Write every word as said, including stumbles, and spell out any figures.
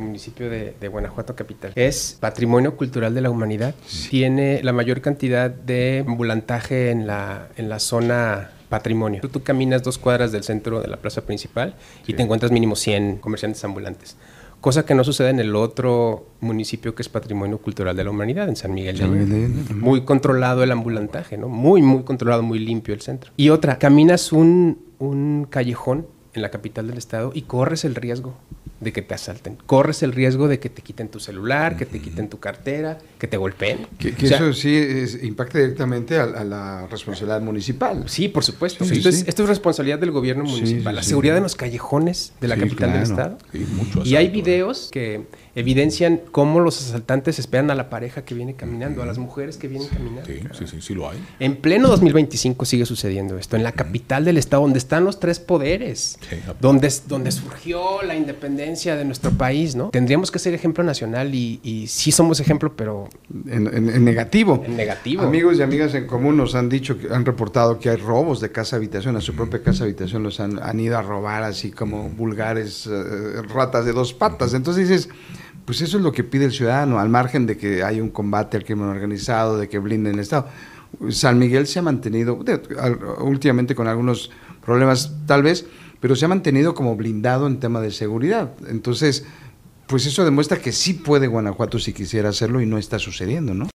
municipio de, de Guanajuato capital. Es Patrimonio Cultural de la Humanidad. Sí. Tiene la mayor cantidad de ambulantaje en la, en la zona patrimonio. Tú, tú caminas dos cuadras del centro de la plaza principal y sí. te encuentras mínimo cien comerciantes ambulantes. Cosa que no sucede en el otro municipio que es Patrimonio Cultural de la Humanidad, en San Miguel de Allende. Muy controlado el ambulantaje, ¿no? Muy, muy controlado, muy limpio el centro. Y otra, caminas un, un callejón en la capital del estado y corres el riesgo de que te asalten. Corres el riesgo de que te quiten tu celular, que te quiten tu cartera, que te golpeen. Que, que o sea, eso sí es, impacta directamente a, a la responsabilidad municipal. Sí, por supuesto. Sí, esto, sí. Es, esto es responsabilidad del gobierno municipal. Sí, sí, la seguridad sí. de los callejones de la sí, capital claro. del estado. Sí, mucho asalto, y hay videos que evidencian cómo los asaltantes esperan a la pareja que viene caminando, a las mujeres que vienen caminando. Sí, sí, sí, sí lo hay. En pleno dos mil veinticinco sigue sucediendo esto, en la capital del estado, donde están los tres poderes, sí, donde, donde surgió la independencia de nuestro país, ¿no? Tendríamos que ser ejemplo nacional y, y sí somos ejemplo, pero... En, en, en negativo. En negativo. Amigos y amigas en común nos han dicho, que han reportado que hay robos de casa-habitación, a su propia casa-habitación los han, han ido a robar así como vulgares uh, ratas de dos patas. Entonces dices... Pues eso es lo que pide el ciudadano, al margen de que haya un combate al crimen organizado, de que blinden el Estado. San Miguel se ha mantenido, de, al, últimamente con algunos problemas tal vez, pero se ha mantenido como blindado en tema de seguridad. Entonces, pues eso demuestra que sí puede Guanajuato si quisiera hacerlo y no está sucediendo, ¿no?